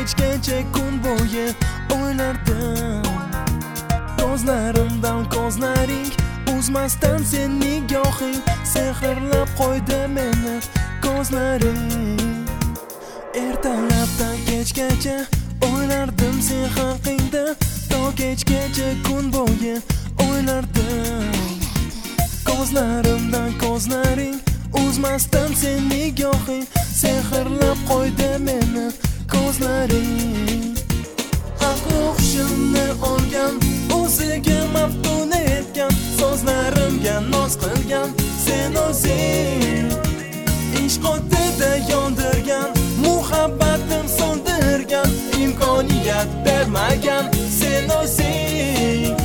kechgacha kun bo'yi o'ylardim. Ko'zlarimdan ko'zlaring uzmasdan sen nigohing sehrlab qo'ydi meni ko'zlaring. Ertalabdan kechgacha o'ylardim sen haqingda, to kechgacha kun bo'yi o'ylardim. Ko'zlarimdan ko'zlaring uzmasdan sen nigohing sehrlab qo'ydi meni ko'zlaring. Aql hushimni olgan, o'ziga maftun etgan, so'zlarimga noz qilgan sen o'zing. Ishq o'tida yondirgan, muhabbatim so'ndirgan, imkoniyat bermagan sen o'zing.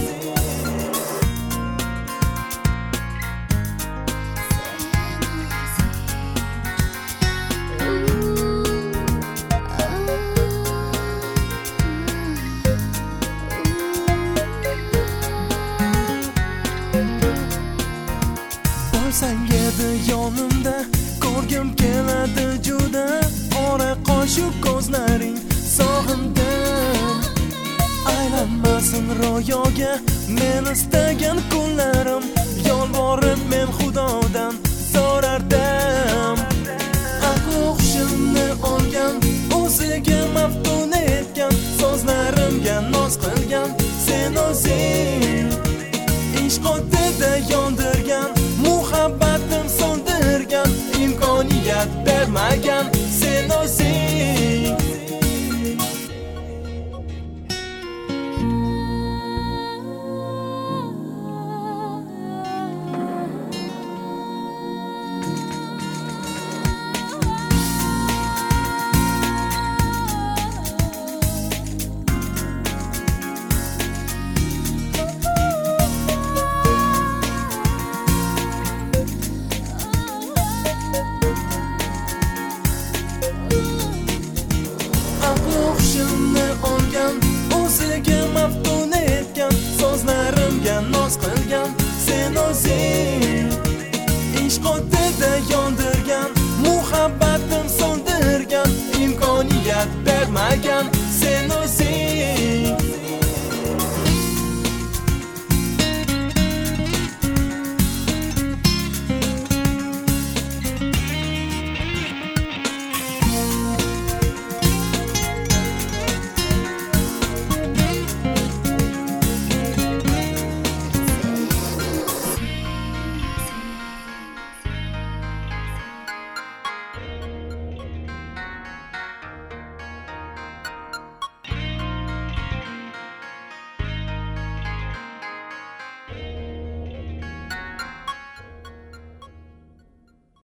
Bo'lsang edi yonimda, ko'rgim keladi juda, ora qo'shib ko'zlaring sog'indim. Aylanmasin ro'yoga men istagan kunlarim, yolvorib men Xudodan so'rardim. Aql hushimni olgan, o'ziga maftun etgan, so'zlarimga noz qilgan sen o'zing. Ishq o'tida yondirgan, muhabbatim so'ndirgan, imkoniyat bermagan sen o'zing. Hushimni olgan, o'ziga maftun etgan, so'zlarimga noz qilgan sen o'zing. Ishq o'tida yondirgan, muhabbatim so'ndirgan, imkoniyat bermagan